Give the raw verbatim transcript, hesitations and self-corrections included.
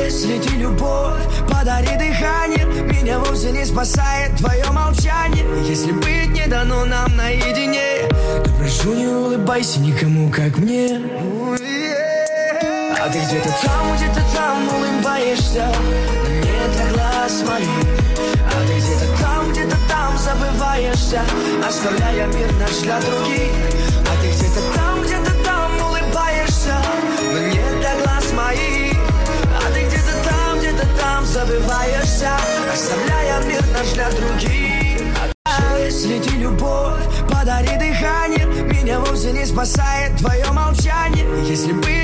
Если ты любовь, подари дыхание. Меня вовсе не спасает твое молчание. Если быть не дано нам наедине, то прошу, не улыбайся никому, как мне. А ты где-то там, где-то там улыбаешься, но не для глаз моих. А ты где-то там, где-то там забываешься, оставляя мир наш для других. А ты где-то там, где-то там улыбаешься, но не для глаз моих. А ты где-то там, где-то там забываешься, оставляя мир наш для других. Если ты любовь, подари дыхание. Меня вовсе не спасает твое молчание. Если бы